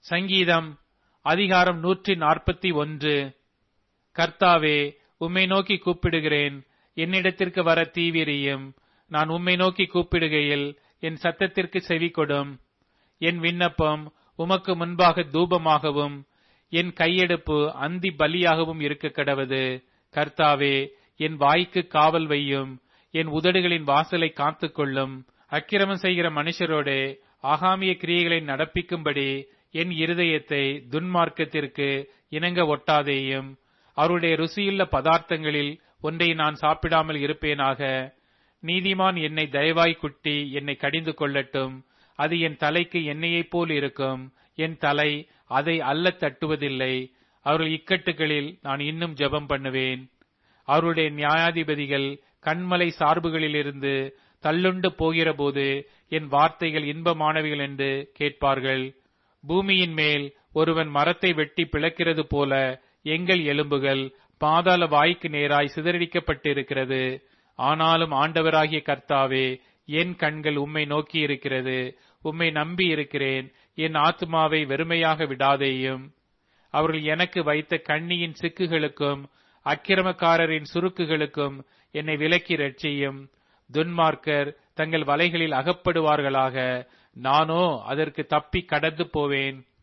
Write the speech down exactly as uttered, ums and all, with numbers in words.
சங்கீதம் அதிகாரம் நூற்றி நாற்பத்தி ஒன்று. கர்த்தாவே, உம்மை நோக்கி கூப்பிடுகிறேன், என்னிடத்திற்கு வர தீவிரியும். நான் உம்மை நோக்கி கூப்பிடுகையில் என் சத்தத்திற்கு செவி கொடும். என் விண்ணப்பம் உமக்கு முன்பாக தூபமாகவும் என் கையெடுப்பு அந்தி பலியாகவும் இருக்க கடவது. கர்த்தாவே, என் வாய்க்கு காவல் வையும், என் உதடுகளின் வாசலை காத்துக்கொள்ளும். அக்கிரமம் செய்கிற மனுஷரோடே ஆகாமிய கிரியைகளை நடப்பிக்கும்படி என் இருதயத்தை துன்மார்க்கத்திற்கு இணங்க ஒட்டாதேயும். அவருடைய ருசியுள்ள பதார்த்தங்களில் ஒன்றை நான் சாப்பிடாமல் இருப்பேனாக. நீதிமான் என்னை தயவாய் குட்டி என்னை கடிந்து கொள்ளட்டும். அது என் தலைக்கு எண்ணெயைப் போல் இருக்கும். என் தலை அதை அல்ல தட்டுவதில்லை. அவர்கள் இக்கட்டுகளில் நான் இன்னும் ஜெபம் பண்ணுவேன். அவருடைய நியாயாதிபதிகள் கண்மலை சார்புகளிலிருந்து தள்ளுண்டு போகிற போது என் வார்த்தைகள் இன்பமானவைகள் என்று கேட்பார்கள். பூமியின் மேல் ஒருவன் மரத்தை வெட்டி பிளக்கிறது போல எங்கள் எலும்புகள் பாதாள வாய்க்கு நேராய் சிதறடிக்கப்பட்டிருக்கிறது. ஆனாலும் ஆண்டவராகிய கர்த்தாவே, என் கண்கள் உம்மை நோக்கி இருக்கிறது. உம்மை நம்பி இருக்கிறேன். என் ஆத்துமாவை வெறுமையாக விடாதேயும். அவர்கள் எனக்கு வைத்த கண்ணியின் சிக்குகளுக்கும் அக்கிரமக்காரரின் சுருக்குகளுக்கும் என்னை விலக்கி ரட்சியும். துன்மார்க்கர் தங்கள் வலைகளில் அகப்படுவார்களாக. நானோ அதற்கு தப்பி கடந்து போவேன்.